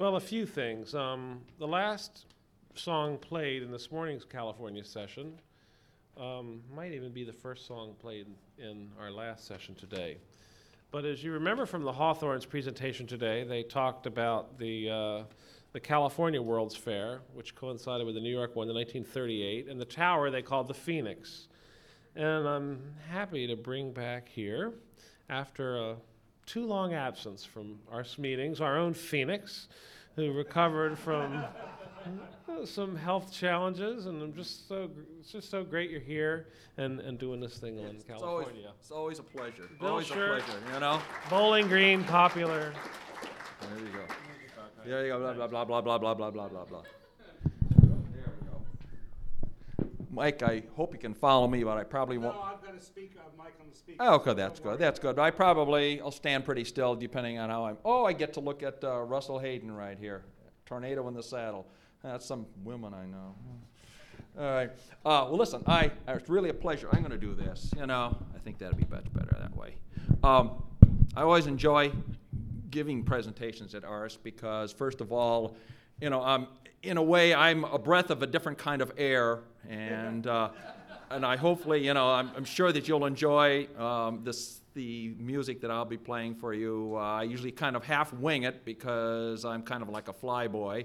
Well, a few things. The last song played in this morning's California session might even be the first song played in our last session today. But as you remember from the Hawthorne's presentation today, they talked about the California World's Fair, which coincided with the New York one in 1938, and the tower they called the Phoenix. And I'm happy to bring back here, after a too long absence from our meetings, our own Phoenix, who recovered from some health challenges, and it's just so great you're here and doing this thing in California. It's always a pleasure. Bill Always Shirt, a pleasure, you know? Bowling Green, popular. There you go. There you go, blah, blah, blah, blah, blah, blah, blah, blah, blah. There we go. Mike, I hope you can follow me, but I probably won't. No, I've got a mic on the speaker. Oh, okay, that's good. That's good. I'll stand pretty still depending on how I'm. Oh, I get to look at Russell Hayden right here. Tornado in the saddle. That's some women I know. All right. Well, listen, it's really a pleasure. I'm going to do this. You know, I think that'd be much better that way. I always enjoy giving presentations at ARS because, first of all, you know, in a way, I'm a breath of a different kind of air, and I hopefully, you know, I'm sure that you'll enjoy the music that I'll be playing for you. I usually kind of half wing it because I'm kind of like a flyboy.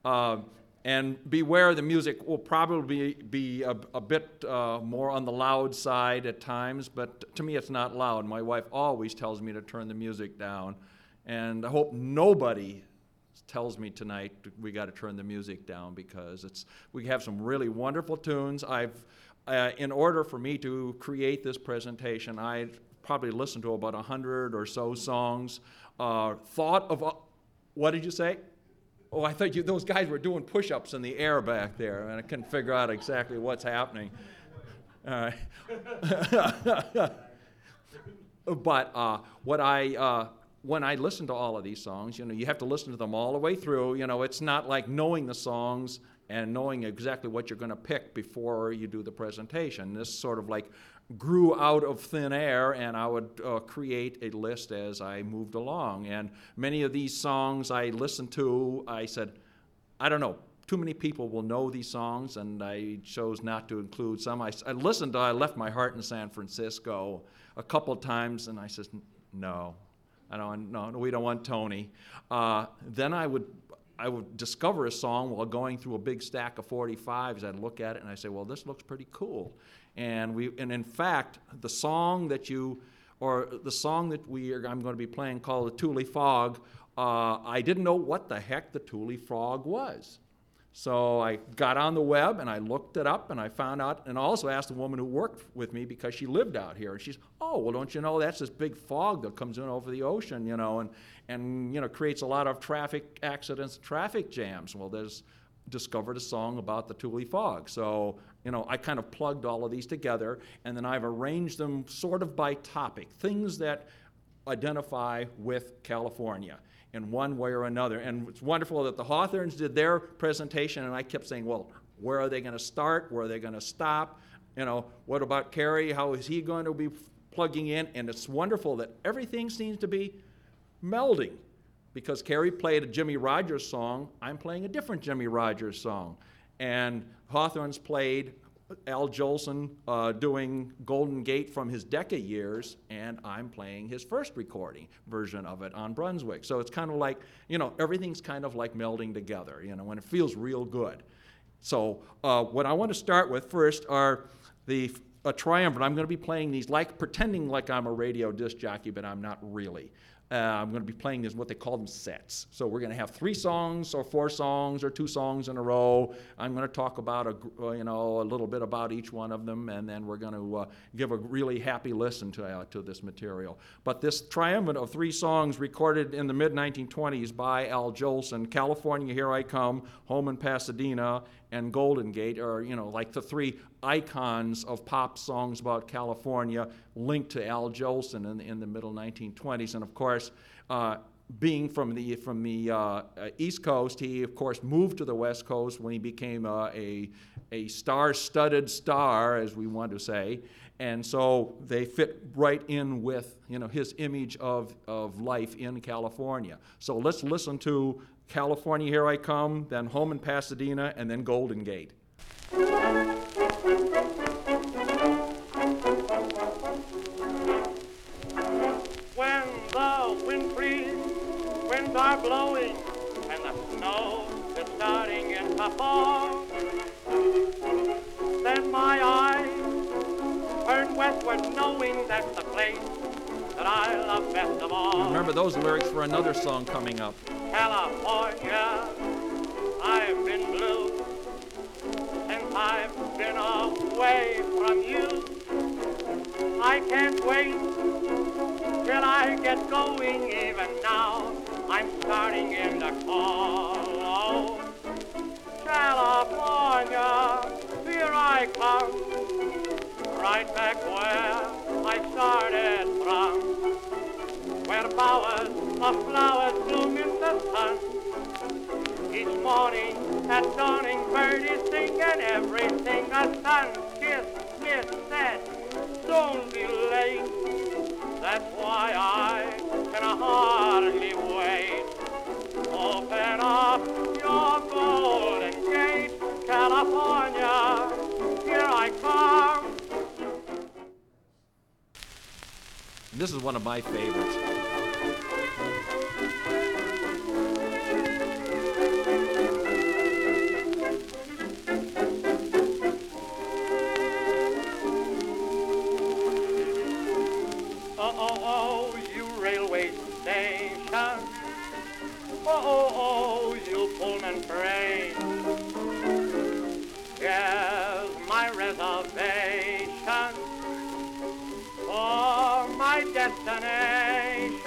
And beware, the music will probably be a bit more on the loud side at times, but to me it's not loud. My wife always tells me to turn the music down, and I hope nobody tells me tonight we got to turn the music down because we have some really wonderful tunes. In order for me to create this presentation, I probably listened to about 100 or so songs. Thought of what did you say? Oh, I thought those guys were doing push-ups in the air back there, and I couldn't figure out exactly what's happening. All right. But when I listen to all of these songs, you know, you have to listen to them all the way through. You know, it's not like knowing the songs and knowing exactly what you're going to pick before you do the presentation. This sort of like grew out of thin air, and I would create a list as I moved along. And many of these songs I listened to, I said, I don't know, too many people will know these songs, and I chose not to include some. I listened to I Left My Heart in San Francisco a couple times, and I said, no, we don't want Tony. Then I would discover a song while going through a big stack of 45s. I'd look at it and I'd say, well, this looks pretty cool. And in fact, the song that I'm going to be playing called the Tule Frog, I didn't know what the heck the Tule Frog was. So I got on the web and I looked it up and I found out, and also asked a woman who worked with me because she lived out here. And she's, oh, well, don't you know that's this big fog that comes in over the ocean, you know, and you know, creates a lot of traffic accidents, traffic jams. Well, discovered a song about the Tule Frog. So, you know, I kind of plugged all of these together, and then I've arranged them sort of by topic, things that identify with California in one way or another. And it's wonderful that the Hawthornes did their presentation, and I kept saying, well, where are they going to start? Where are they going to stop? You know, what about Kerry? How is he going to be plugging in? And it's wonderful that everything seems to be melding, because Kerry played a Jimmie Rodgers song, I'm playing a different Jimmie Rodgers song. And Hawthorne's played Al Jolson doing Golden Gate from his Decca years, and I'm playing his first recording version of it on Brunswick. So it's kind of like, you know, everything's kind of like melding together, you know, when it feels real good. So what I want to start with first are a triumvirate. I'm going to be playing these pretending like I'm a radio disc jockey, but I'm not really. I'm going to be playing this, what they call them, sets. So we're going to have 3 songs or 4 songs or 2 songs in a row. I'm going to talk about a little bit about each one of them, and then we're going to give a really happy listen to this material. But this triumvirate of 3 songs recorded in the mid-1920s by Al Jolson, California, Here I Come, Home in Pasadena, and Golden Gate are, you know, like the 3 icons of pop songs about California linked to Al Jolson in the middle 1920s. And of course, being from the East Coast, he of course moved to the West Coast when he became a star-studded star, as we want to say. And so they fit right in with, his image of life in California. So let's listen to California, Here I Come, then Home in Pasadena, and then Golden Gate. When the wind freezes, winds are blowing, and the snow is starting to fall, then my eyes turn westward, knowing that's the place that I love best of all. Remember those lyrics for another song coming up. California, I've been blue since I've been away from you. I can't wait till I get going. Even now, I'm starting in the call. Oh, California, here I come, right back where I started from, where bowers of flowers bloom in the sun. Each morning at dawning, birdies sing, and everything a sun kiss said, don't be late. That's why I can hardly wait. Open up your golden gate, California, here I come. This is one of my favorites. Oh, you railway station. Oh, you Pullman train. Here's my reservation for my destination,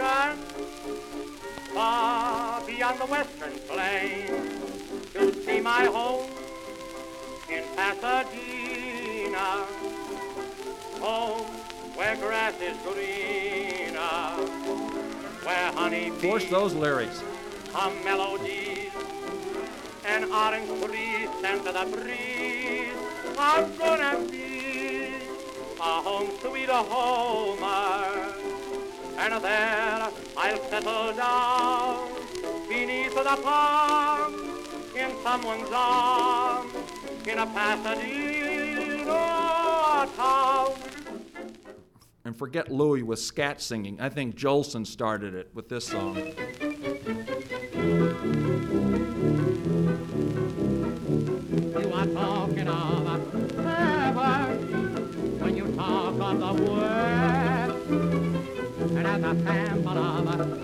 far beyond the western plain, to see my home in Pasadena, home where grass is greener, where honey Force bees those lyrics. hum melodies, and orange trees send to the breeze. I'm gonna be a home sweet homer, and there I'll settle down beneath the palm, in someone's arms, in a Pasadena town. And forget Louis with scat singing. I think Jolson started it with this song. You are talking of heaven when you talk of the West, and as a sample of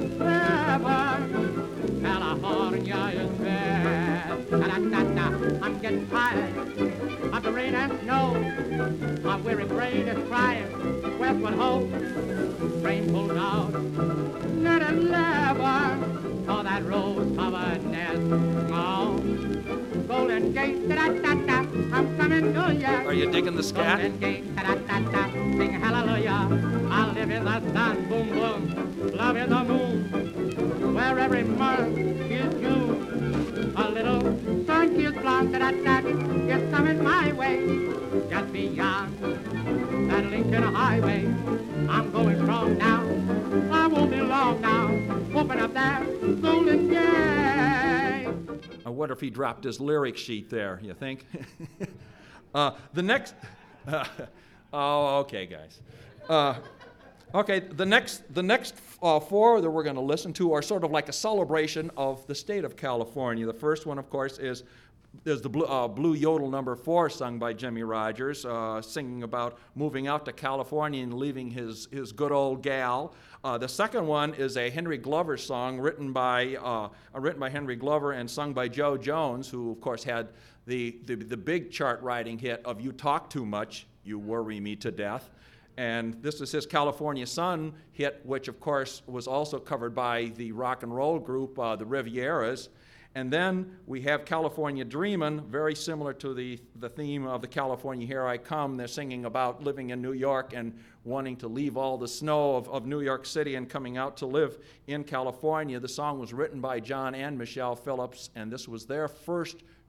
heaven, California is best. I'm getting tired of the rain and snow. My weary brain is crying westward hope. Rain pulls out at 11 for that rose-covered nest. Oh, Golden Gate, I'm coming to ya. Are you digging the scat? Golden Gate, sing hallelujah. I live in the sun, boom, boom. Love in the moon, where every month is June. A little sun-kissed blonde, is coming my way. Just beyond that Lincoln Highway, I'm going strong now. I won't be long now. Open up that Golden Gate. I wonder if he dropped his lyric sheet there, you think? The next... oh, okay, guys. Okay, the next four that we're going to listen to are sort of like a celebration of the state of California. The first one, of course, is the Blue Yodel number 4, sung by Jimmie Rodgers, singing about moving out to California and leaving his good old gal. The second one is a Henry Glover song written by Henry Glover and sung by Joe Jones, who, of course, had the big chart-riding hit of "You Talk Too Much, You Worry Me to Death." And this is his California Sun hit, which, of course, was also covered by the rock and roll group, the Rivieras. And then we have California Dreamin', very similar to the theme of the California Here I Come. They're singing about living in New York and wanting to leave all the snow of New York City and coming out to live in California. The song was written by John and Michelle Phillips, and this was their first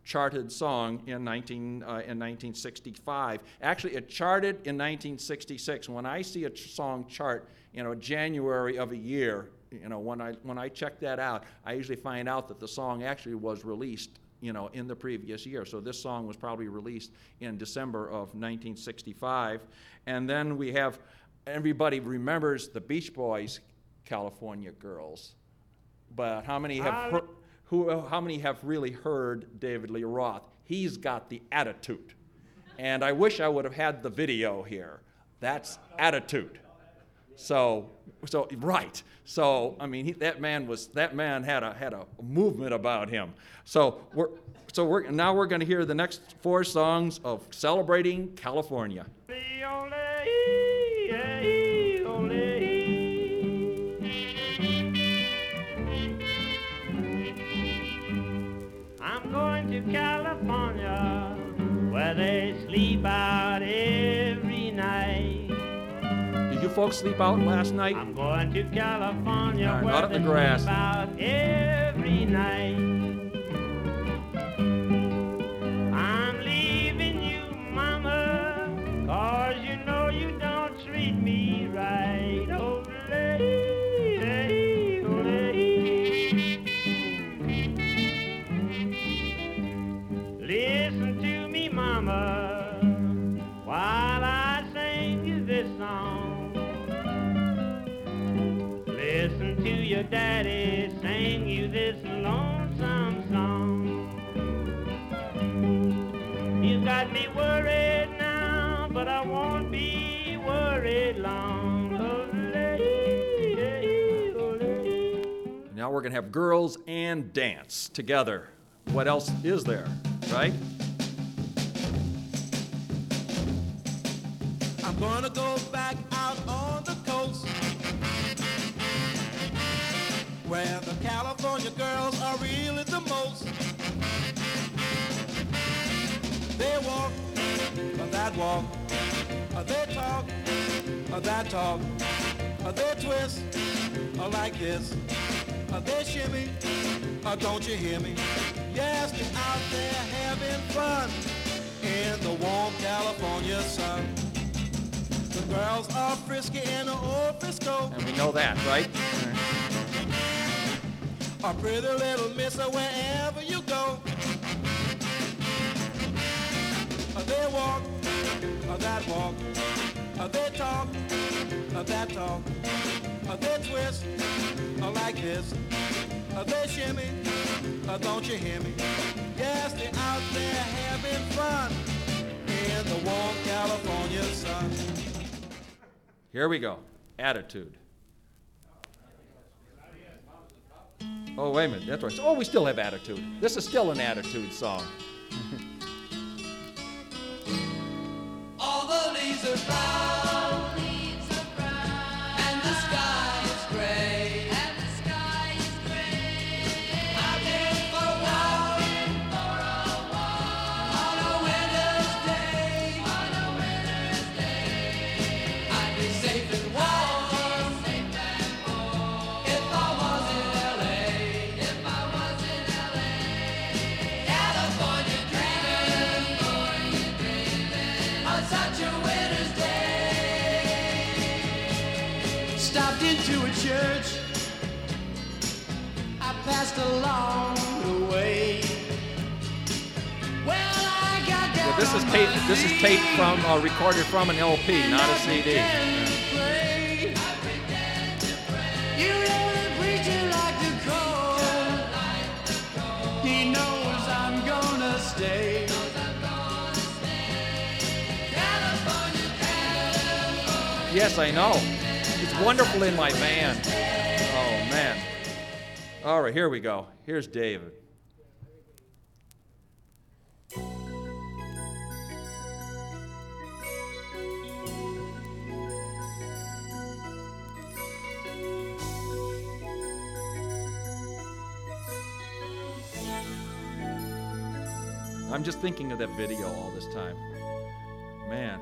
charted song in 1965. Actually, it charted in 1966. When I see a song chart, January of a year, when I check that out, I usually find out that the song actually was released, in the previous year. So this song was probably released in December of 1965. And then we have, everybody remembers the Beach Boys, California Girls. But how many have how many have really heard David Lee Roth? He's got the attitude. And I wish I would have had the video here. That's attitude. So right. So I mean, that man had a movement about him. So we're going to hear the next 4 songs of Celebrating California. I'm going to California, where they sleep out every night. Did you folks sleep out last night? I'm going to California, where out in they the grass. sleep out every night. I'm leaving you, mama, 'cause you know you don't treat me right. Oh, lady, oh, lady. Listen to me, mama, while I sing you this song. Listen to your daddy sing you this lonesome song. You got me worried now, but I won't be worried long. Oh, lady, oh, lady. Now we're going to have girls and dance together. What else is there, right? I'm gonna go back out on the coast, where the California girls are really the most. They walk, that walk, they talk, that talk, they twist, like this, they shimmy, don't you hear me? Yes, they're out there having fun in the warm California sun. The girls are frisky in old Frisco. And we know that, right? A pretty little miss wherever you go. They walk, that walk, they talk, that talk, they twist, like this, they shimmy, don't you hear me? Yes, they're out there having fun in the warm California sun. Here we go. Attitude. Oh, wait a minute. That's right. Oh, we still have attitude. This is still an attitude song. All the leaves are brown, and the sky is gray, I've been for a walk on a winter's day. I'd be safe and warm if I was in LA. California dreaming on such a winter's day. Stopped into a church, I passed along the way. Well, I got down Yeah, this is on tape. my This is tape from knees. recorded from an LP, not a CD. You know the preacher like the cold. He knows I'm gonna stay. Yes, I know. It's wonderful in my van. Oh, man. All right, here we go. Here's David. I'm just thinking of that video all this time. Man.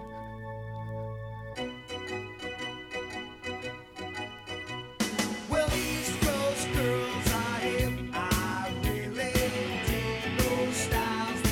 Well, East Coast girls are hip. I really dig those styles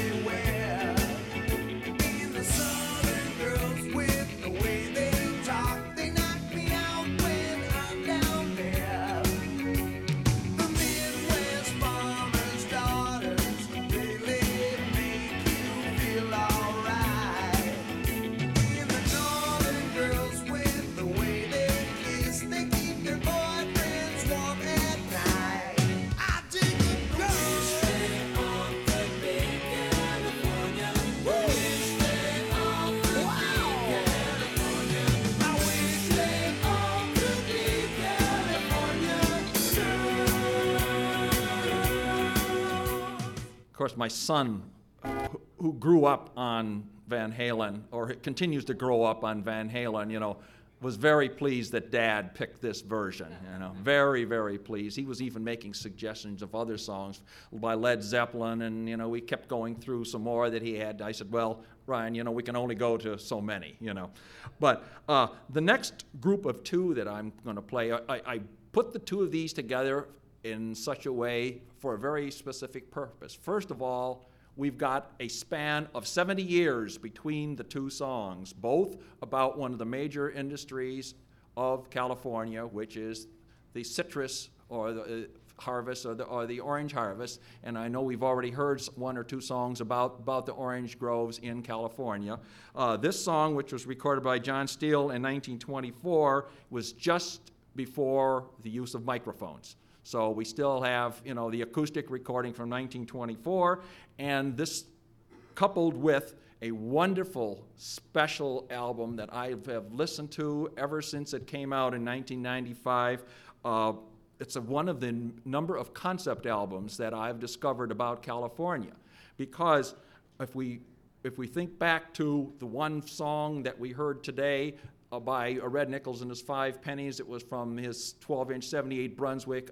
Of course, my son, who grew up on Van Halen, or continues to grow up on Van Halen, you know, was very pleased that Dad picked this version, you know, very, very pleased. He was even making suggestions of other songs by Led Zeppelin, and, you know, we kept going through some more that he had. I said, well, Ryan, you know, we can only go to so many, you know. But the next group of two that I'm going to play, I put the two of these together in such a way for a very specific purpose. First of all, we've got a span of 70 years between the two songs, both about one of the major industries of California, which is the citrus or the harvest or the orange harvest. And I know we've already heard one or two songs about the orange groves in California. This song, which was recorded by John Steele in 1924, was just before the use of microphones. So we still have, you know, the acoustic recording from 1924, and this coupled with a wonderful special album that I have listened to ever since it came out in 1995. It's one of the number of concept albums that I've discovered about California, because if we think back to the one song that we heard today, by Red Nichols and his 5 Pennies. It was from his 12-inch 78 Brunswick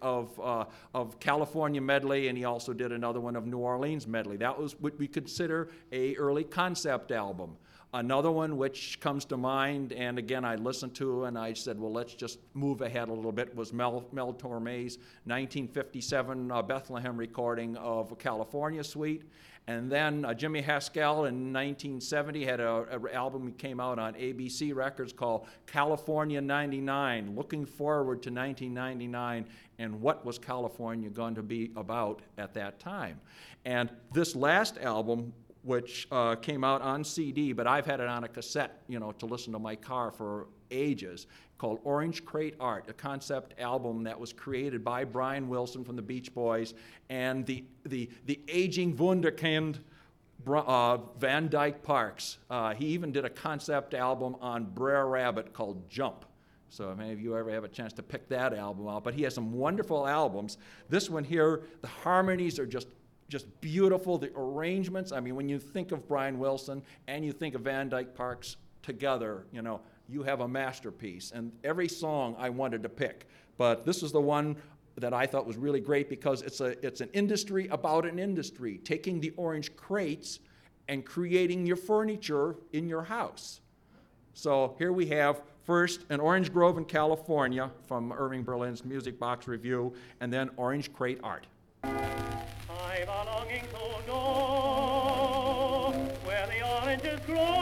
of California medley, and he also did another one of New Orleans medley. That was what we consider a early concept album. Another one which comes to mind, and again I listened to and I said, well, let's just move ahead a little bit, was Mel Torme's 1957 Bethlehem recording of California Suite. And then Jimmy Haskell in 1970 had an album that came out on ABC Records called California 99, looking forward to 1999 and what was California going to be about at that time. And this last album, which came out on CD, but I've had it on a cassette, you know, to listen to my car for ages, called Orange Crate Art, a concept album that was created by Brian Wilson from the Beach Boys and the aging wunderkind Van Dyke Parks. He even did a concept album on Brer Rabbit called Jump. So if any of you ever have a chance to pick that album out, but he has some wonderful albums. This one here, the harmonies are just beautiful. The arrangements, I mean, when you think of Brian Wilson and you think of Van Dyke Parks together, you know, you have a masterpiece. And every song I wanted to pick, but this is the one that I thought was really great because it's an industry about an industry, taking the orange crates and creating your furniture in your house. So here we have first an Orange Grove in California from Irving Berlin's Music Box Review, and then Orange Crate Art. I'm a longing to know where the oranges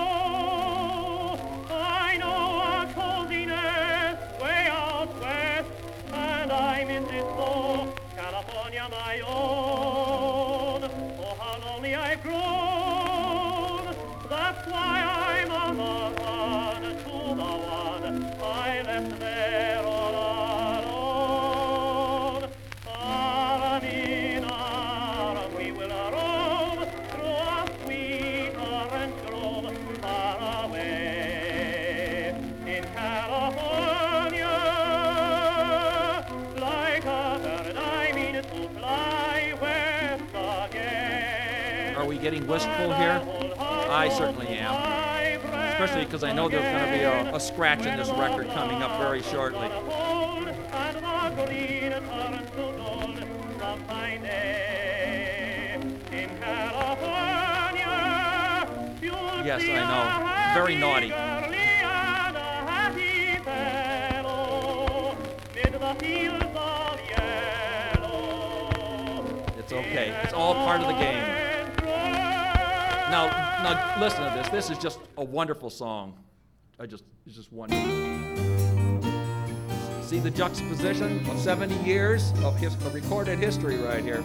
grow. I know a coziness way out west, and I miss it so, California my own. Oh, how lonely I've grown. That's why I'm on the run to the one I left there all alone. We will roam through a sweet orange grove far away in California. Like a bird I mean to fly west again. Are we getting wistful here? I certainly am. Especially because I know there's going to be a scratch in this record coming up very shortly. Yes, I know. Very naughty. It's okay. It's all part of the game. Now listen to this. This is just a wonderful song. It's just wonderful. See the juxtaposition of 70 years of recorded history right here.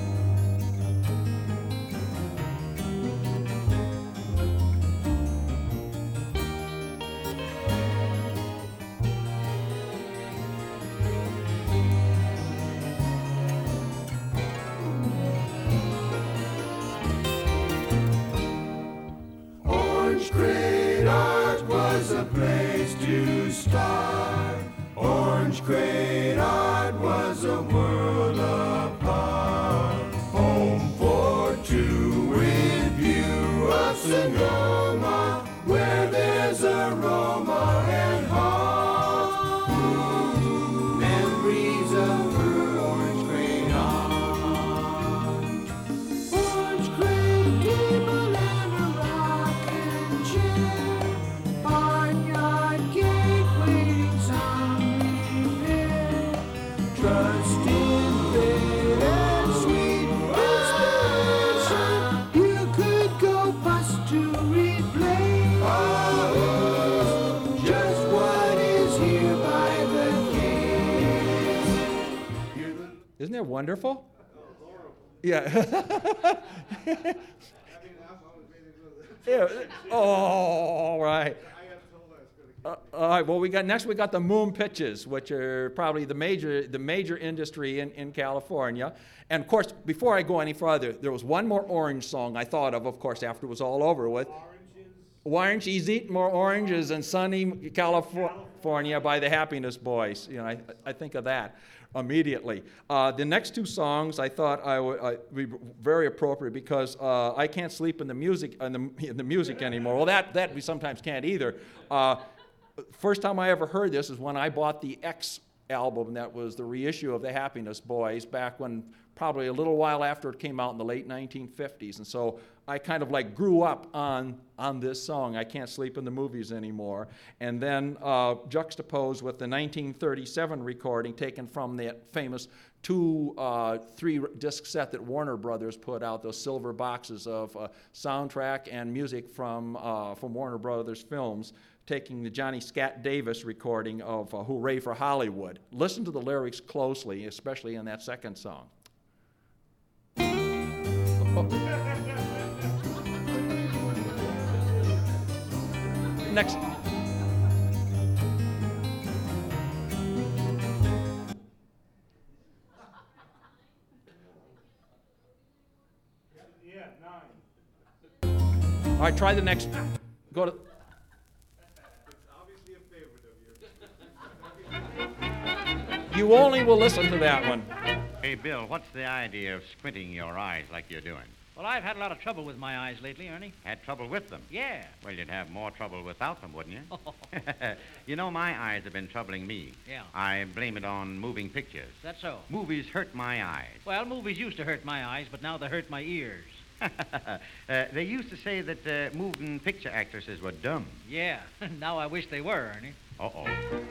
Orange Crate Art was a place to start. Orange Crate Art was a world apart. Home for Isn't that wonderful? Yeah. Yeah. Oh, all right. All right. Well, we got the Moon Pitches, which are probably the major industry in California. And of course, before I go any further, there was one more Orange song I thought of course, after it was all over with. Orange, he's eating more oranges in sunny California by the Happiness Boys. You know, I think of that immediately. The next two songs I thought would be very appropriate because I can't sleep in the music anymore. Well, that we sometimes can't either. First time I ever heard this is when I bought the X album. That was the reissue of the Happiness Boys back when, probably a little while after it came out in the late 1950s. And so I kind of like grew up on this song, I Can't Sleep in the Movies Anymore. And then juxtaposed with the 1937 recording taken from that famous 3-disc set that Warner Brothers put out, those silver boxes of soundtrack and music from Warner Brothers films, taking the Johnny Scat Davis recording of Hooray for Hollywood. Listen to the lyrics closely, especially in that second song. Next. Yeah, 9. All right, try the next. Go to. It's obviously a favorite of yours. You only will listen to that one. Hey, Bill, what's the idea of squinting your eyes like you're doing? Well, I've had a lot of trouble with my eyes lately, Ernie. Had trouble with them? Yeah. Well, you'd have more trouble without them, wouldn't you? You know, my eyes have been troubling me. Yeah. I blame it on moving pictures. That's so. Movies hurt my eyes. Well, movies used to hurt my eyes, but now they hurt my ears. They used to say that moving picture actresses were dumb. Yeah. Now I wish they were, Ernie. Uh-oh.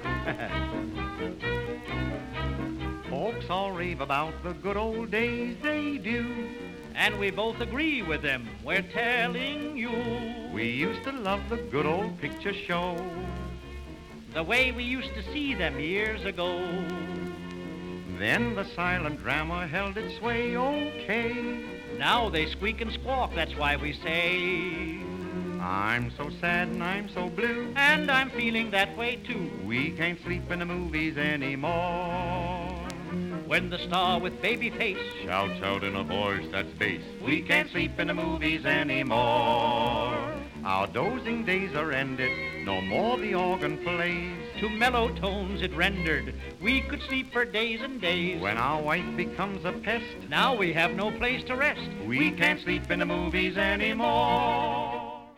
Folks all rave about the good old days they do. And we both agree with them, we're telling you. We used to love the good old picture show. The way we used to see them years ago. Then the silent drama held its sway, okay. Now they squeak and squawk, that's why we say, I'm so sad and I'm so blue. and I'm feeling that way too. We can't sleep in the movies anymore. When the star with baby face Shouts out in a voice that's bass. We can't sleep in the movies anymore. Our dozing days are ended, no more the organ plays. to mellow tones it rendered, we could sleep for days and days. When our wife becomes a pest, Now we have no place to rest. we can't sleep in the movies anymore.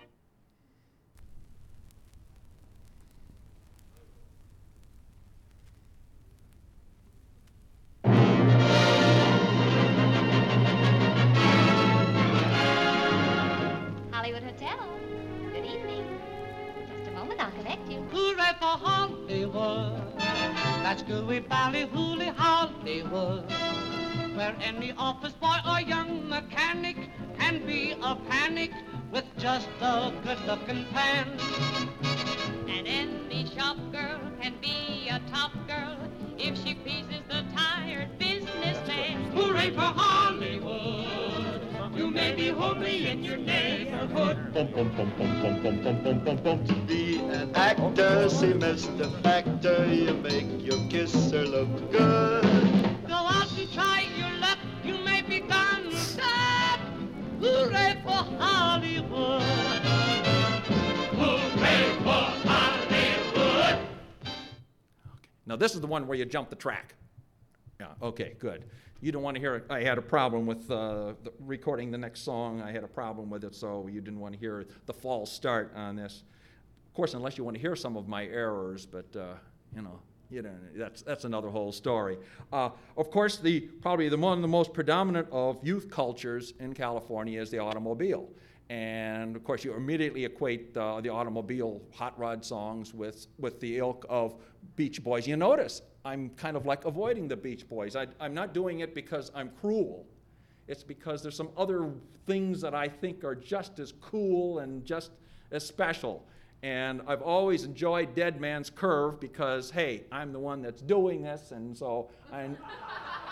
Hollywood Hotel. Good evening. Just a moment, I'll connect you. Hooray for Hollywood. That's gooey ballyhooly Hollywood. Where any office boy or young mechanic can be a panic with just a good-looking pan. And any shop girl can be a top girl if she pleases the tired businessman. Hooray for Hollywood. You may be homely in your neighborhood. Be an actor, see Mr. Factor, you make your kisser look good. Go out and try your luck, you may be done stuck. Hooray for Hollywood. Hooray for Hollywood. Now this is the one where you jump the track. Yeah, okay, good. You don't want to hear it. I had a problem with recording the next song. I had a problem with it, so you didn't want to hear the false start on this. Of course, unless you want to hear some of my errors, but you know, that's another whole story. Of course, probably one of the most predominant of youth cultures in California is the automobile. And of course, you immediately equate the automobile hot rod songs with the ilk of Beach Boys. You notice I'm kind of like avoiding the Beach Boys. I'm not doing it because I'm cruel. It's because there's some other things that I think are just as cool and just as special. And I've always enjoyed Dead Man's Curve because, hey, I'm the one that's doing this, and so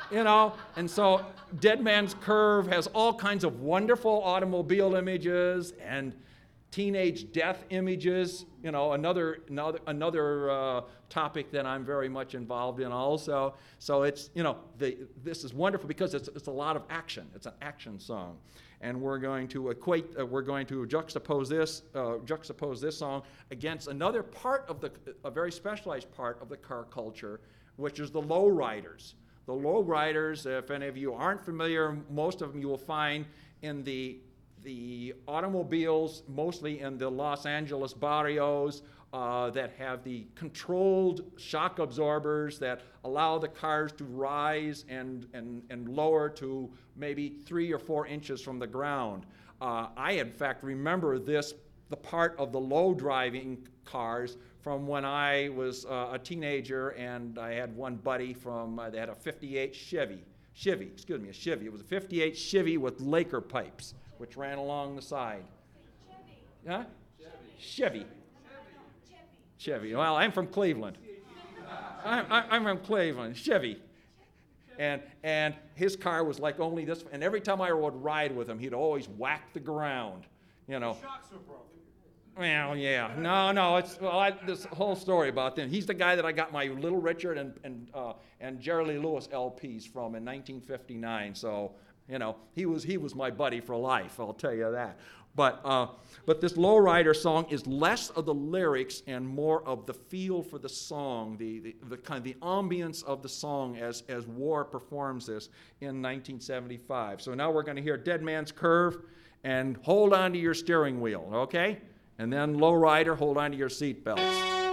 you know, and so Dead Man's Curve has all kinds of wonderful automobile images and teenage death images, you know, another topic that I'm very much involved in also. So it's, you know, this is wonderful because it's a lot of action. It's an action song. And we're going to juxtapose this song against another part of a very specialized part of the car culture, which is the lowriders. The lowriders, if any of you aren't familiar, most of them you will find in the automobiles, mostly in the Los Angeles barrios, that have the controlled shock absorbers that allow the cars to rise and lower to maybe 3 or 4 inches from the ground. I, in fact, remember the part of the low driving cars from when I was a teenager, and I had one buddy they had a 58 Chevy. A Chevy. It was a 58 Chevy with Laker pipes, which ran along the side. Huh? Chevy. Well, I'm from Cleveland. I'm from Cleveland. Chevy. And his car was like only this, and every time I would ride with him, he'd always whack the ground, you know. Shocks were broken. Well, yeah. No. This whole story about them. He's the guy that I got my Little Richard and Jerry Lee Lewis LPs from in 1959. So, you know, he was my buddy for life. I'll tell you that. But this lowrider song is less of the lyrics and more of the feel for the song, the kind of the ambience of the song as War performs this in 1975. So now we're going to hear Dead Man's Curve, and hold on to your steering wheel, okay? And then lowrider, hold on to your seat belts.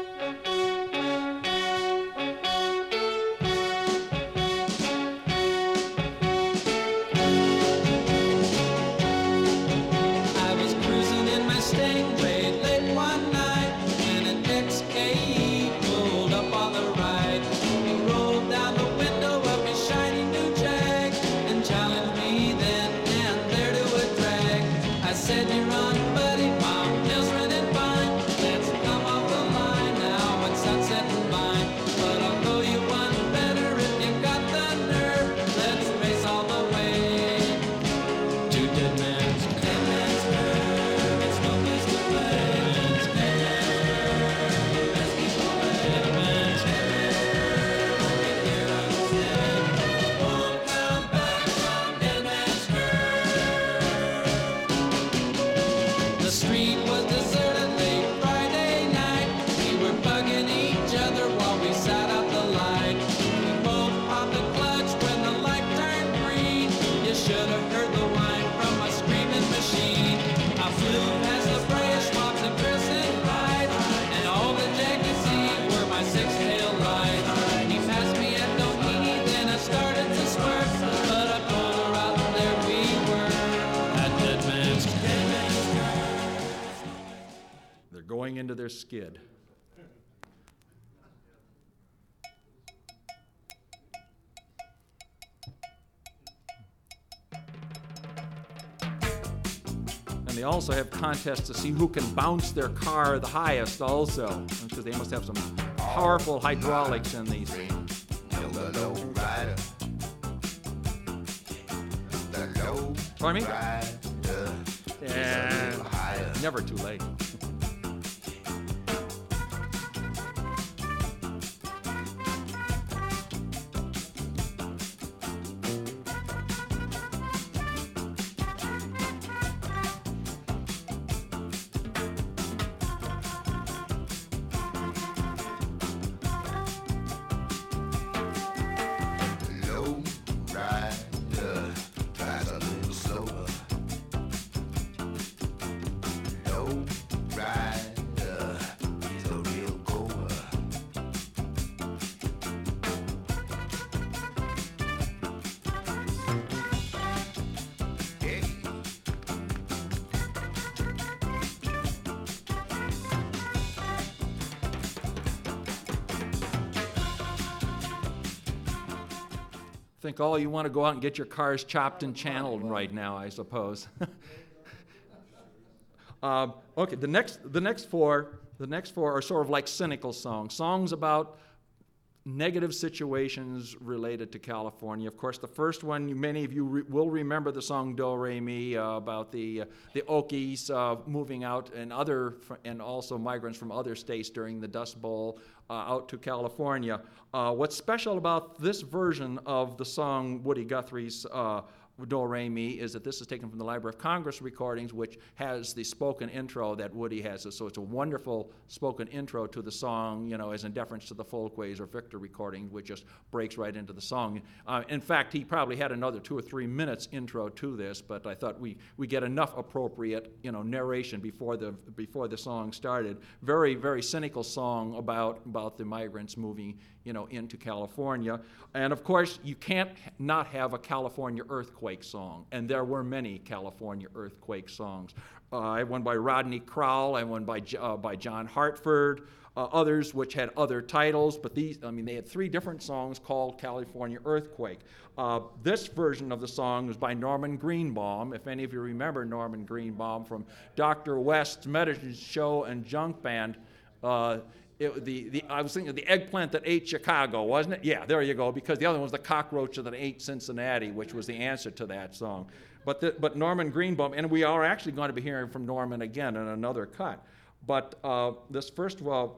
Into their skid. And they also have contests to see who can bounce their car the highest also, because they must have some powerful hydraulics in these. Pardon me? Yeah, never too late. Think all you want to go out and get your cars chopped and channeled right now, I suppose. Okay, the next four are sort of like cynical songs about negative situations related to California. Of course, the first one, many of you will remember the song Do Re Mi about the Okies moving out and also migrants from other states during the Dust Bowl out to California. What's special about this version of the song, Woody Guthrie's Do Re Mi, is that this is taken from the Library of Congress recordings, which has the spoken intro that Woody has. So it's a wonderful spoken intro to the song, you know, as in deference to the Folkways or Victor recordings, which just breaks right into the song. In fact, he probably had another 2 or 3 minutes intro to this, but I thought we get enough appropriate, you know, narration before the song started. Very, very cynical song about the migrants moving, you know, into California. And of course, you can't not have a California earthquake song, and there were many California earthquake songs. I have one by Rodney Crowell, I have one by John Hartford, others which had other titles, but they had 3 different songs called California Earthquake. This version of the song was by Norman Greenbaum. If any of you remember Norman Greenbaum from Dr. West's Medicine Show and Junk Band, I was thinking of the eggplant that ate Chicago, wasn't it? Yeah, there you go, because the other one was the cockroach that ate Cincinnati, which was the answer to that song. But Norman Greenbaum, and we are actually going to be hearing from Norman again in another cut. But this first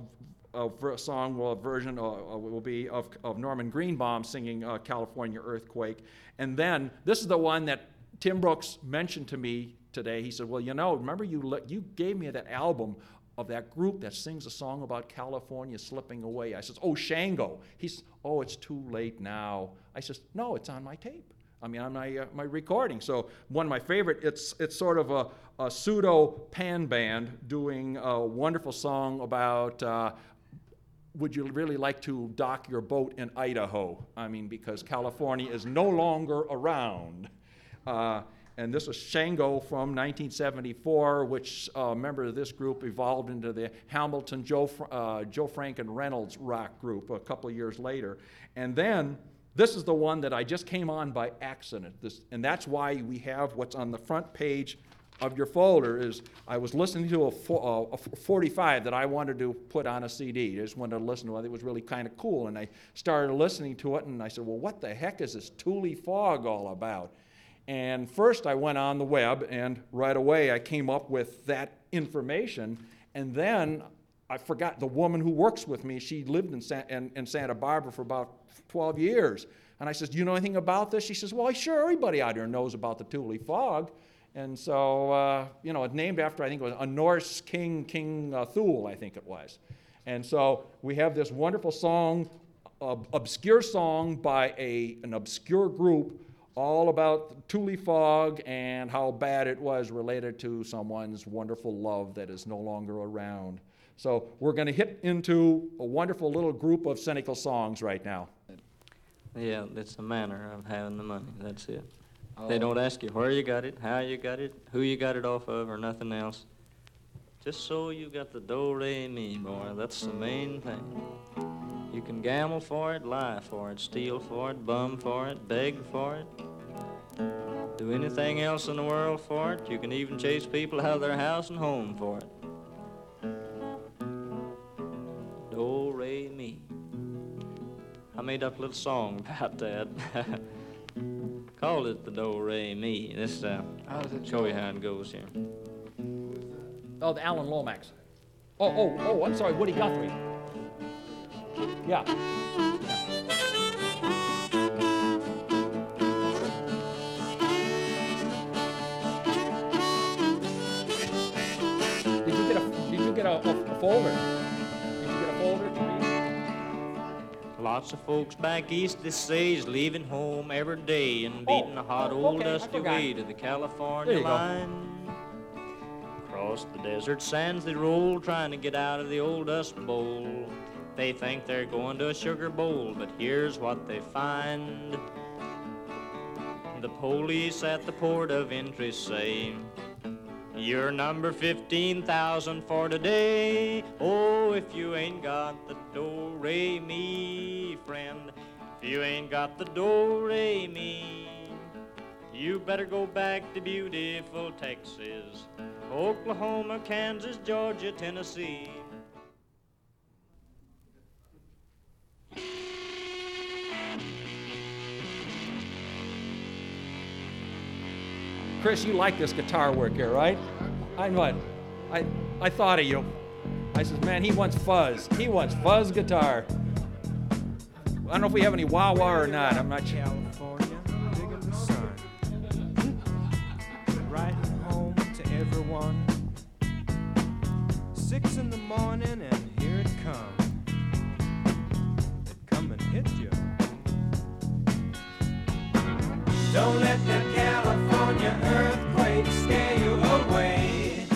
version will be of Norman Greenbaum singing California Earthquake. And then this is the one that Tim Brooks mentioned to me today. He said, well, you know, remember you gave me that album of that group that sings a song about California slipping away. I says, oh, Shango. He says, oh, it's too late now. I says, no, it's on my tape. I mean, on my recording. So one of my favorite, it's sort of a pseudo pan band doing a wonderful song about would you really like to dock your boat in Idaho? I mean, because California is no longer around. And this was Shango from 1974, which a member of this group evolved into the Hamilton, Joe Frank and Reynolds rock group a couple of years later. And then this is the one that I just came on by accident. And that's why we have what's on the front page of your folder is I was listening to a 45 that I wanted to put on a CD. I just wanted to listen to it. It was really kind of cool. And I started listening to it, and I said, well, what the heck is this Tule Fog all about? And first I went on the web, and right away I came up with that information. And then I forgot the woman who works with me. She lived in Santa Barbara for about 12 years. And I says, do you know anything about this? She says, well, sure, everybody out here knows about the Tule Fog. And so, it's named after, I think it was a Norse king, King Thule, I think it was. And so we have this wonderful song, obscure song by an obscure group, all about Tule Fog and how bad it was related to someone's wonderful love that is no longer around. So we're going to hit into a wonderful little group of cynical songs right now. Yeah, it's the manner of having the money, that's it. They don't ask you where you got it, how you got it, who you got it off of, or nothing else. Just so you got the do-re-mi, boy, that's the main thing. You can gamble for it, lie for it, steal for it, bum for it, beg for it. Do anything else in the world for it. You can even chase people out of their house and home for it. Do-re-mi. I made up a little song about that. Called it the Do-re-mi. This show you how it goes here. Oh, the Alan Lomax. Oh, I'm sorry, Woody Guthrie. Yeah. Did you get a folder? Did you get a folder to read? Lots of folks back east this say is leaving home every day and beating a hot old dusty way to the California line. Across the desert sands they roll, trying to get out of the old dust bowl. They think they're going to a sugar bowl, but here's what they find. The police at the port of entry say, you're number 15,000 for today. Oh, if you ain't got the do-re-mi, friend, if you ain't got the do-re-mi, you better go back to beautiful Texas, Oklahoma, Kansas, Georgia, Tennessee. Chris, you like this guitar work here, right? I know it. I thought of you. I says, man, he wants fuzz. He wants fuzz guitar. I don't know if we have any wah-wah or not. I'm not sure. California, digging the sun. Writing home to everyone. 6 in the morning and here it comes. It come and hit you. Don't let the California earthquake scare you away.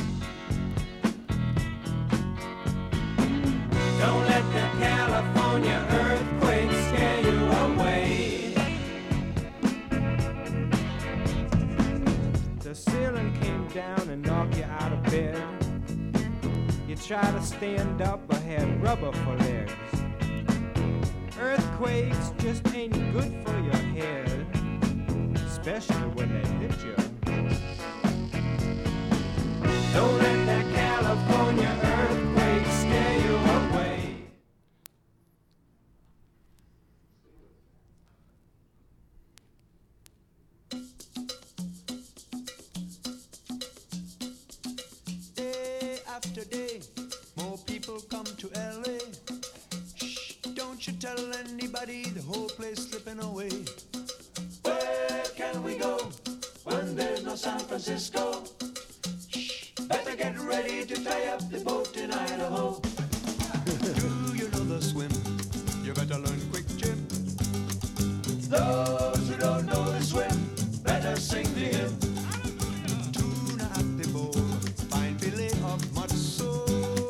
Don't let the California earthquake scare you away. The ceiling came down and knocked you out of bed. You try to stand up but had rubber for legs. Earthquakes just ain't good for your head, especially when they hit you. Don't let that California earthquake scare you away. Day after day, more people come to LA. Shh, don't you tell anybody, the whole place slipping away. Where can we go when there's no San Francisco? Shh, better get ready to tie up the boat in Idaho. Do you know the swim? You better learn quick, Jim. Those who don't know the swim, better sing the hymn. Tuna at the bowl, fine fillet of mudso.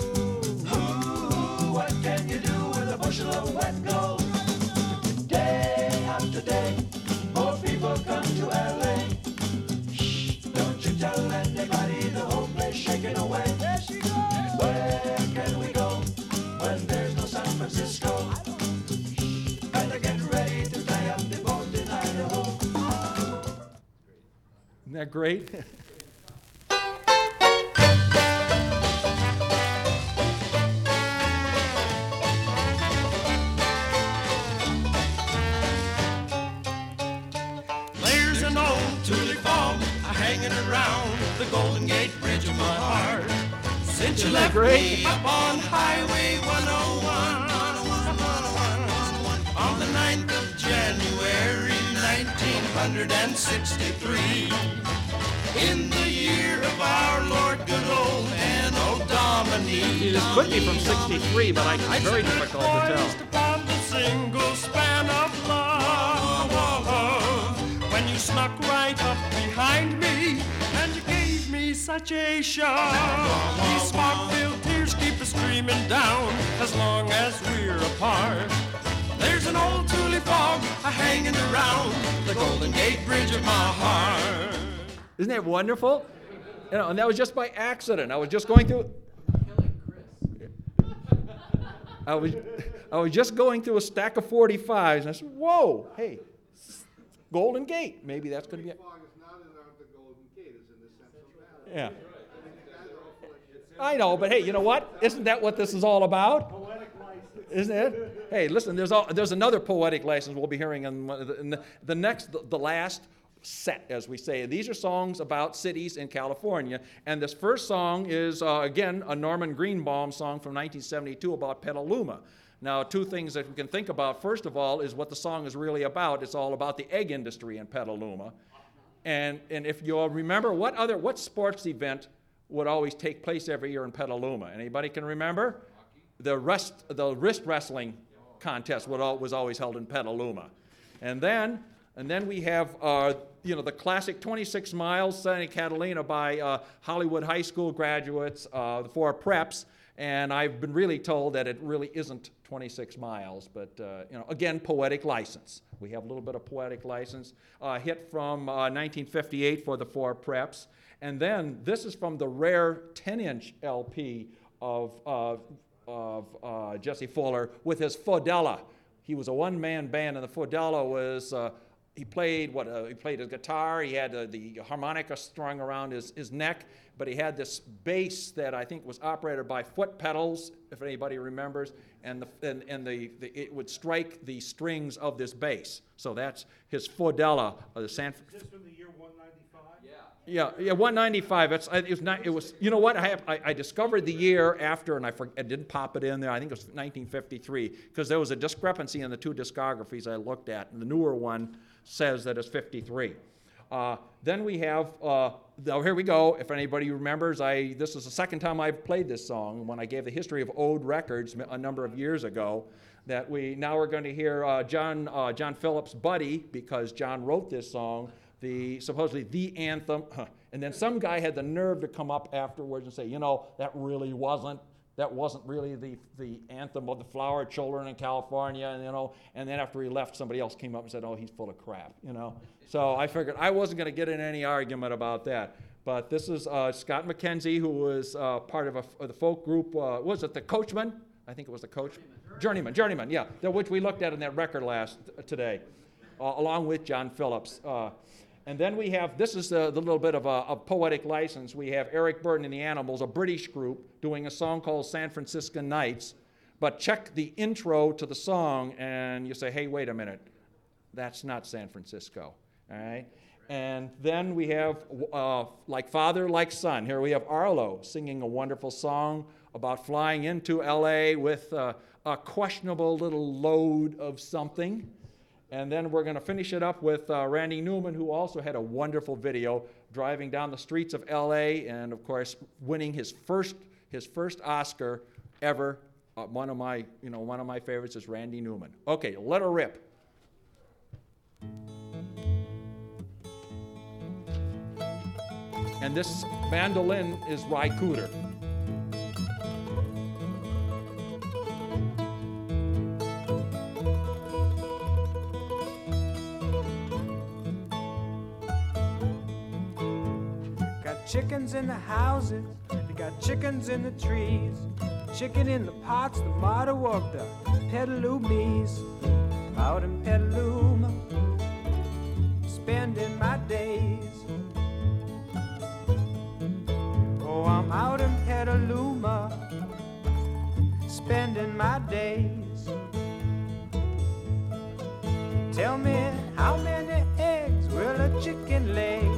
Ooh, what can you do with a bushel of wet gold? Day after day, more people come to LA. Shh, don't you tell anybody, the whole place shaking away. There she goes. Where can we go when there's no San Francisco? Shh, better get ready to tie up the boat in Idaho. Isn't that great? There's an old tule fog hanging around the Golden Gate Bridge of my heart. Since you left me up on Highway 101 on the 9th of January 1963, in the year of our Lord good old Anno Domini. This could be from 63, but it's very difficult to tell. Upon the single span of love, when you snuck right up behind me and you gave me such a shove. These spark-filled tears keep streaming down as long as we're apart. There's an old tule fog hanging around the Golden Gate Bridge of my heart. Isn't that wonderful? You know, and that was just by accident. I was just going through. I was just going through a stack of 45s, and I said, "Whoa, hey, Golden Gate. Maybe that's going to be." Yeah. I know, but hey, you know what? Isn't that what this is all about? Poetic license. Isn't it? Hey, listen, there's another poetic license we'll be hearing in the last set, as we say. These are songs about cities in California, and this first song is, again, a Norman Greenbaum song from 1972 about Petaluma. Now, two things that we can think about, first of all, is what the song is really about. It's all about the egg industry in Petaluma. And if you'll remember, what sports event would always take place every year in Petaluma? Anybody can remember? The wrist wrestling contest was always held in Petaluma. And then we have the classic 26 miles, Santa Catalina, by Hollywood High School graduates, the 4 preps. And I've been really told that it really isn't 26 miles, but again, poetic license. We have a little bit of poetic license. Hit from 1958 for the 4 preps. And then this is from the rare 10-inch LP of Jesse Fuller with his Fodella. He was a one-man band, and the Fodella was, he played his guitar, he had the harmonica strung around his neck, but he had this bass that I think was operated by foot pedals, if anybody remembers, and it would strike the strings of this bass. So that's his Fodella. Is this from the year 195? Yeah, 195. It was. You know what? I discovered the year after, and I didn't pop it in there. I think it was 1953 because there was a discrepancy in the two discographies I looked at, and the newer one says that it's 53. Then we have. Here we go. If anybody remembers, this is the second time I've played this song. When I gave the history of Ode Records a number of years ago, that we're going to hear John Phillips' Buddy, because John wrote this song. Supposedly the anthem, and then some guy had the nerve to come up afterwards and say, that wasn't really the anthem of the flower children in California, and then after he left, somebody else came up and said, oh, he's full of crap, So I figured I wasn't going to get in any argument about that. But this is Scott McKenzie, who was part of the folk group. Was it the Coachman? I think it was the Journeyman, yeah, which we looked at in that record today, along with John Phillips. And then we have, this is the little bit of a poetic license. We have Eric Burdon and the Animals, a British group, doing a song called San Franciscan Nights. But check the intro to the song, and you say, hey, wait a minute. That's not San Francisco, all right? And then we have Like Father, Like Son. Here we have Arlo singing a wonderful song about flying into L.A. with a questionable little load of something. And then we're going to finish it up with Randy Newman, who also had a wonderful video driving down the streets of L.A. and, of course, winning his first Oscar ever. One of my favorites is Randy Newman. Okay, let her rip. And this mandolin is Ry Cooder. Chickens in the houses, they got chickens in the trees. Chicken in the pots, the motto of the Petalumis. Out in Petaluma, spending my days. Oh, I'm out in Petaluma, spending my days. Tell me, how many eggs will a chicken lay?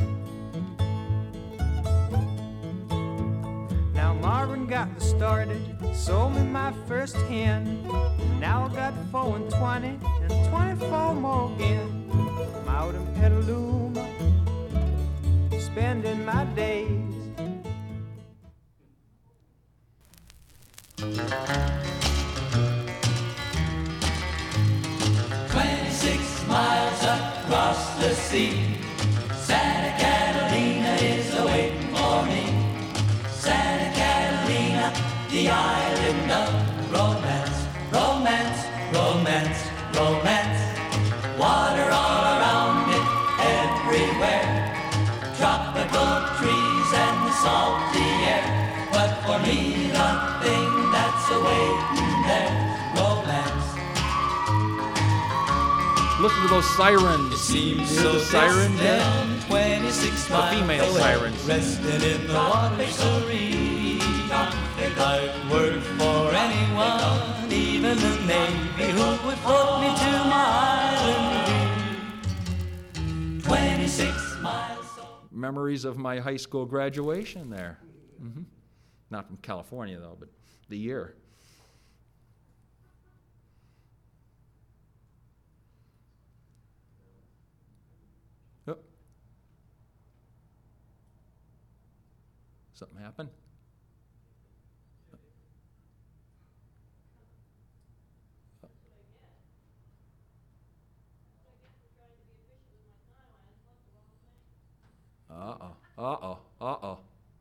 Marvin got me started, sold me my first hen. Now I got 4 and 20 and 24 more again. I'm out in Petaluma, spending my days. 26 miles across the sea, Santa Catalina is awaiting for me. Santa Catalina, the island of romance, romance, romance, romance. Water all around it, everywhere. Tropical trees and the salty air. But for me, the thing that's awaiting there, romance. Listen to those sirens. It seems you hear the sirens there? 26 the female away, sirens. Resting in the water serene. I'd work for anyone, even the Navy, who would float me to my island dream. 26 miles. Memories of my high school graduation there. Mm-hmm. Not from California, though, but the year. Oh. Something happened? Uh-oh. All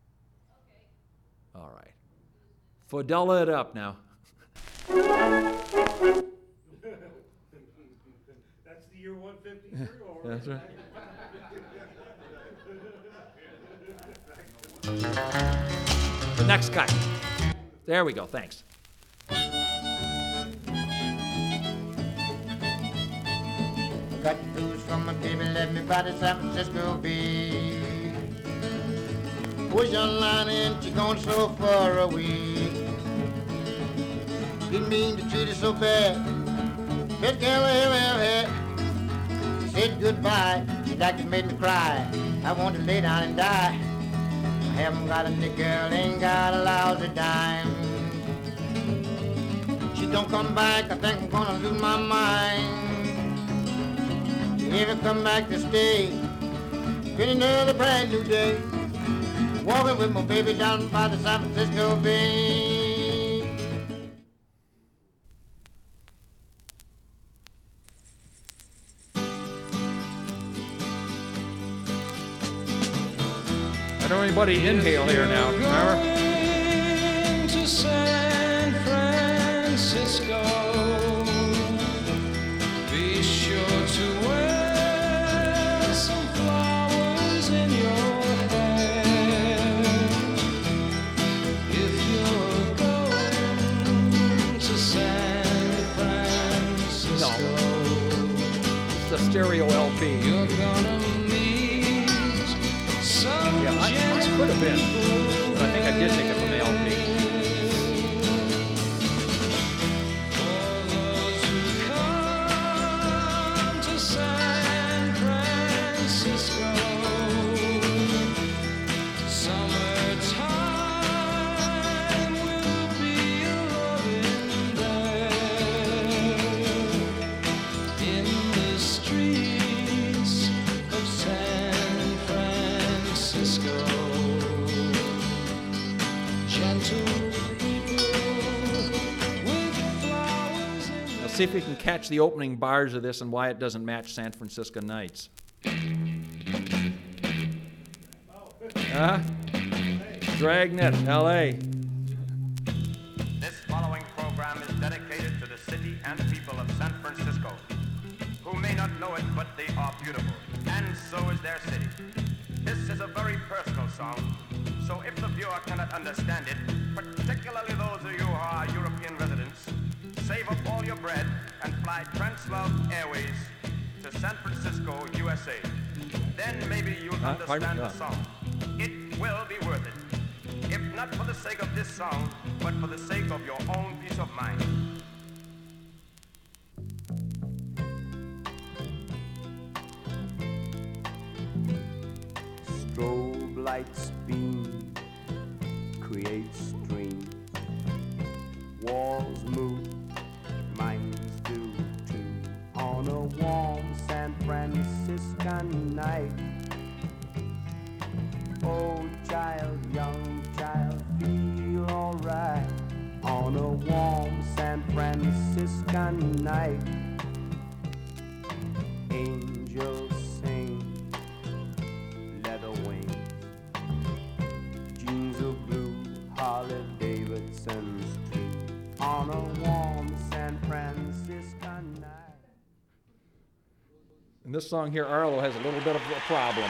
right. Fodella it up now. That's the year 153 already. That's right. The next guy. There we go, thanks. Got the blues from my baby, let me by the San Francisco Bay. Push on line and she gone so far away. Didn't mean to treat her so bad. Best girl I ever had. She said goodbye, she jacket made me cry. I want to lay down and die. I haven't got a nickel, ain't got a lousy dime. She don't come back, I think I'm gonna lose my mind. If I come back to stay, been another brand new day. Walking with my baby down by the San Francisco Bay. I don't know anybody inhale here now. Remember? Going to San Francisco. Be sure to wear some flowers in your hair. If you're going to San Francisco, It's a stereo LP. you're gonna meet some Yeah, I could have been, but I think I did take it from the LP. Come to San Francisco. Summertime will be loving there in the streets of San Francisco. Gentle people with flowers in Now see if you can catch the opening bars of this and why it doesn't match San Francisco Nights. Dragnet, L.A. This following program is dedicated to the city and people of San Francisco, who may not know it, but they are beautiful, and so is their city. This is a very personal song, so if the viewer cannot understand it, particularly those of you who are European residents, save up all your bread and fly Translove Airways to San Francisco, USA. Then maybe you'll understand the song. It will be worth it. If not for the sake of this song, but for the sake of your own peace of mind. Strobe lights beam, create streams. Walls move, minds do too. On a warm San Franciscan night. Old child, young child, feel alright. On a warm San Franciscan night. Angels sing, leather wings. Jeans of blue, Harley Davidson's tree. On a warm San Franciscan night. And this song here, Arlo, has a little bit of a problem.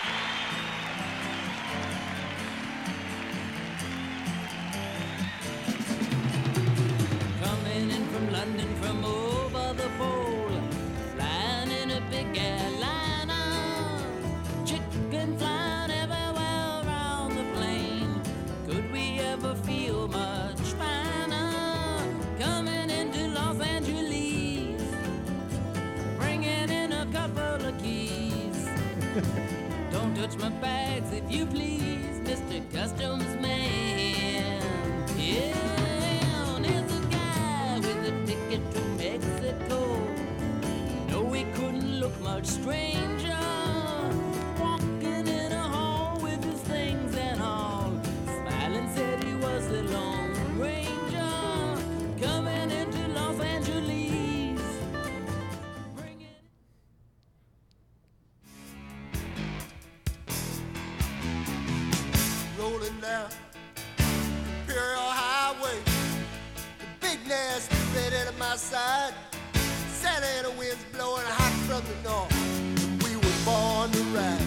Coming in from London from over the pole, flying in a big airliner, chicken flying everywhere around the plane. Could we ever feel much finer? Coming into Los Angeles, bringing in a couple of keys. Don't touch my bags if you please, Mr. Customs Man. Yeah. There's a guy with a ticket to Mexico. No, he couldn't look much stranger. Walking in a hall with his things and all. Smiling said he was the Lone Ranger. Coming into Los Angeles. Rolling down Imperial Highway, the big nasty red at my side. Santa Ana winds blowing hot from the north. We were born to ride.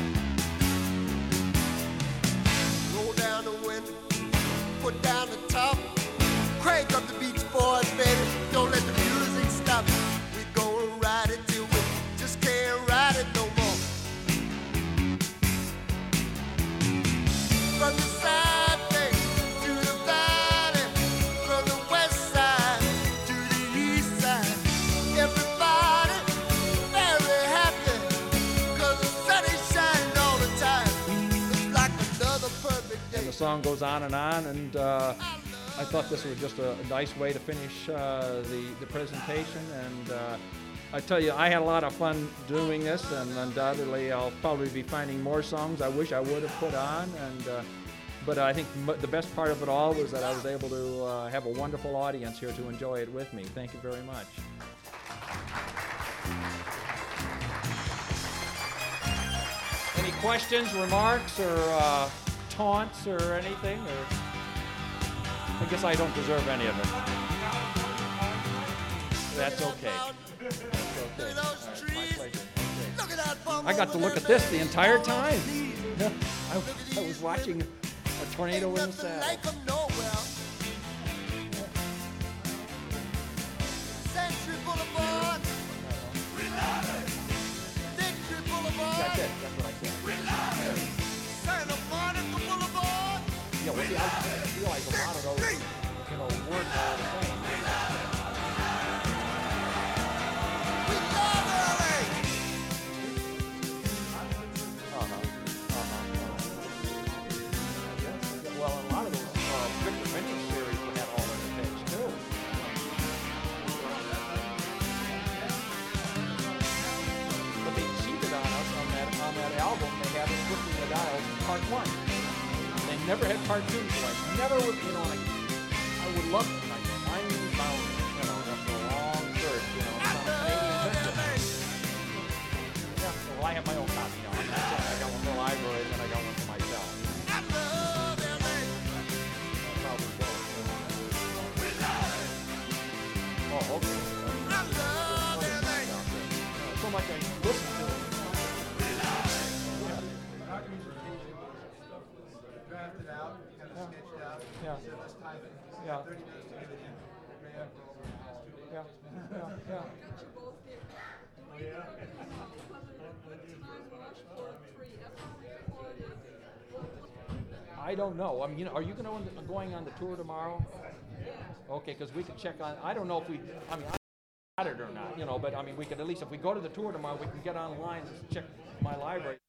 Roll down the window, put down the top, crank up the Beach Boys, baby. Don't let the music stop. We gonna ride it till we just can't ride it no more. From the side bay to the valley, from the west side to the east side, everybody very happy. song goes on, and I thought this was just a nice way to finish the presentation. And I tell you, I had a lot of fun doing this, and undoubtedly I'll probably be finding more songs I wish I would have put on. But I think the best part of it all was that I was able to have a wonderful audience here to enjoy it with me. Thank you very much. Any questions, remarks, or taunts, or anything? Or I guess I don't deserve any of it. That's okay. That's okay. All right, my pleasure. Okay. I got to look at this the entire time. I was watching a tornado in the saddle. Century Boulevard. Victory Boulevard. That's it. That's what I said. Santa Monica Boulevard. Yeah, well, see, I feel like a lot of those, words are the same. We love LA. Well, a lot of those Victor Mentor series would have all in the page too. But they cheated on us on that album. They had us Twisting the Dials Part 1. They never had Part 2, so I never would, I would love to. I found, after a long search, found Canadian history. Yeah, well, I have my own copy now. I'm not saying I got one for the library and I got one for myself. Probably both. Oh, okay. So much I listen to it. Drafted out, kind of sketched out. Yeah. So let's type it. Yeah. 30 minutes to get it in. I don't know. I mean, are you going on the tour tomorrow? Okay, because we can check on. I don't know if I got it or not. But I mean, we could at least, if we go to the tour tomorrow, we can get online and check my library.